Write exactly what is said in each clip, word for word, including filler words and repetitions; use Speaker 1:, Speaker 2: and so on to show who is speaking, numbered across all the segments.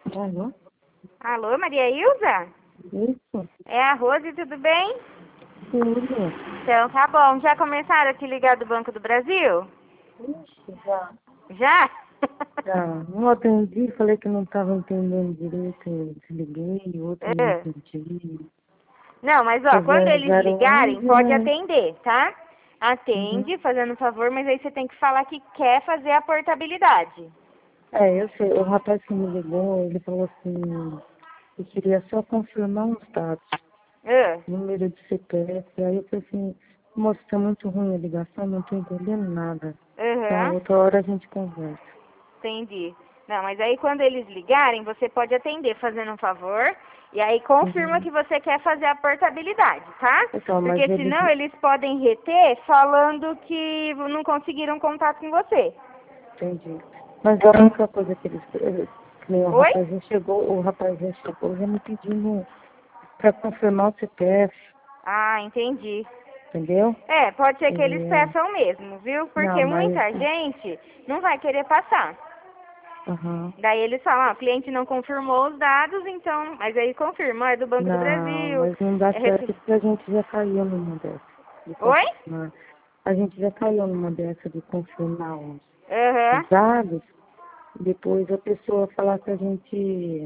Speaker 1: Alô?
Speaker 2: Alô, Maria Ilza?
Speaker 1: Isso?
Speaker 2: É a Rose, tudo bem?
Speaker 1: Tudo.
Speaker 2: Então tá bom. Já começaram a te ligar do Banco do Brasil?
Speaker 1: Ixi, já.
Speaker 2: Já?
Speaker 1: Já. Um atendi, falei que não estava entendendo direito, eu desliguei, o outro não
Speaker 2: É.
Speaker 1: entendi.
Speaker 2: Não, mas ó,
Speaker 1: É
Speaker 2: quando
Speaker 1: zero
Speaker 2: eles
Speaker 1: zero
Speaker 2: ligarem,
Speaker 1: onze,
Speaker 2: pode
Speaker 1: né?
Speaker 2: atender, tá?
Speaker 1: Uhum.
Speaker 2: Atende, fazendo um favor, mas aí você tem que falar que quer fazer a portabilidade.
Speaker 1: É, eu sei, o rapaz que me ligou, ele falou assim, eu queria só confirmar uns dados,
Speaker 2: Ah,
Speaker 1: número de C P F, aí eu falei assim, moço, tá muito ruim a ligação, não tô entendendo nada. Tá,
Speaker 2: aham,
Speaker 1: outra hora a gente conversa.
Speaker 2: entendi. Não, mas aí quando eles ligarem, você pode atender fazendo um favor e aí confirma
Speaker 1: Uhum.
Speaker 2: que você quer fazer a portabilidade, tá?
Speaker 1: Então, mas
Speaker 2: Porque
Speaker 1: ele,
Speaker 2: senão eles podem reter falando que não conseguiram contato com você.
Speaker 1: entendi. Mas a única coisa que eles. eh, Que nem o
Speaker 2: Oi?
Speaker 1: rapaz já chegou, o rapaz já chegou já me pedindo para confirmar o C P F,
Speaker 2: Ah, entendi.
Speaker 1: entendeu?
Speaker 2: É, pode ser que eles
Speaker 1: É,
Speaker 2: peçam mesmo, viu?
Speaker 1: não,
Speaker 2: Porque
Speaker 1: mas.
Speaker 2: muita gente não vai querer passar.
Speaker 1: Aham.
Speaker 2: Daí eles falam, ah, o cliente não confirmou os dados, então, mas aí confirma, é do Banco do
Speaker 1: Não,
Speaker 2: Brasil.
Speaker 1: mas não dá
Speaker 2: É
Speaker 1: certo
Speaker 2: ref...
Speaker 1: porque a gente já caiu numa dessa, de
Speaker 2: Oi?
Speaker 1: confirmar. A gente já caiu numa dessa de confirmar os,
Speaker 2: Aham,
Speaker 1: os dados, depois a pessoa falar que a gente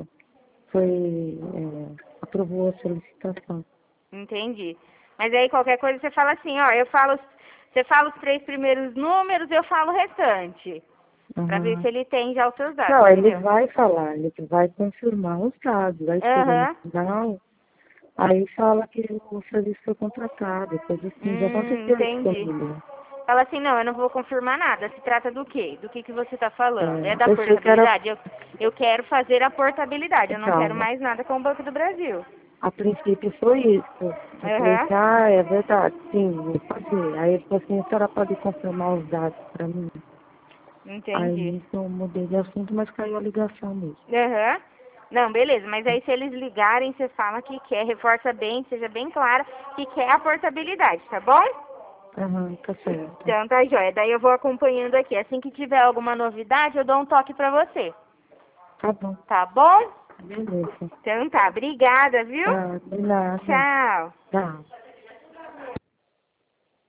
Speaker 1: foi, é, aprovou a solicitação.
Speaker 2: entendi. Mas aí qualquer coisa você fala assim, ó, eu falo, você fala os três primeiros números, eu falo o restante. Pra ver se
Speaker 1: Aham.
Speaker 2: ele tem já os seus dados,
Speaker 1: Não, ele
Speaker 2: entendeu?
Speaker 1: vai falar, ele vai confirmar os dados. Aí chega no
Speaker 2: Aham.
Speaker 1: final, aí fala que o serviço foi contratado, coisa assim. Já
Speaker 2: Hum,
Speaker 1: aconteceu isso
Speaker 2: entendi.
Speaker 1: comigo.
Speaker 2: Fala assim, não, eu não vou confirmar nada. Se trata do quê? Do que, que você está falando? É da
Speaker 1: É, eu sei que era.
Speaker 2: portabilidade? Eu, eu quero fazer a portabilidade. Eu não quero
Speaker 1: Então,
Speaker 2: mais nada com o Banco do Brasil.
Speaker 1: a princípio foi isso. Eu falei
Speaker 2: Aham.
Speaker 1: assim, ah, é verdade, sim, vou fazer. Aí ele falou assim, a senhora pode confirmar os dados para mim? Aí
Speaker 2: Entendi.
Speaker 1: nisso eu mudei de assunto, mas caiu a ligação mesmo.
Speaker 2: Aham. Não, beleza. Mas aí se eles ligarem, você fala que quer, reforça bem, seja bem clara, que quer a portabilidade, tá bom?
Speaker 1: Aham, tá certo.
Speaker 2: Então tá joia. Daí eu vou acompanhando aqui. Assim que tiver alguma novidade, eu dou um toque pra você.
Speaker 1: Tá bom,
Speaker 2: Tá bom?
Speaker 1: beleza.
Speaker 2: Então tá. Obrigada, viu?
Speaker 1: Tá, de nada.
Speaker 2: Tchau.
Speaker 1: Tá.